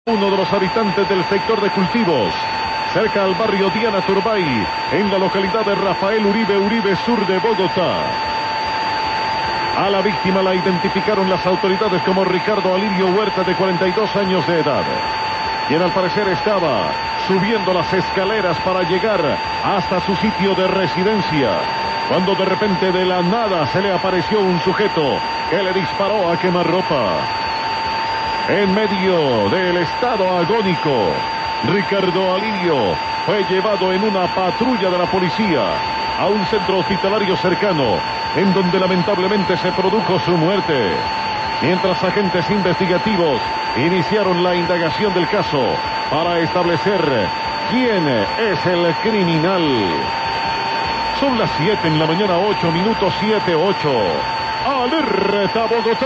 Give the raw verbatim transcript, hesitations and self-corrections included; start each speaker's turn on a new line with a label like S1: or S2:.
S1: Uno de los habitantes del sector de cultivos, cerca al barrio Diana Turbay, en la localidad de Rafael Uribe Uribe, sur de Bogotá. A la víctima la identificaron las autoridades como Ricardo Alirio Huerta, de cuarenta y dos años de edad, quien al parecer estaba subiendo las escaleras para llegar hasta su sitio de residencia, cuando de repente de la nada se le apareció un sujeto que le disparó a quemarropa. En medio del estado agónico, Ricardo Alirio fue llevado en una patrulla de la policía a un centro hospitalario cercano, en donde lamentablemente se produjo su muerte. Mientras agentes investigativos iniciaron la indagación del caso para establecer quién es el criminal. Son las siete en la mañana, ocho minutos, siete, ocho. Alerta Bogotá.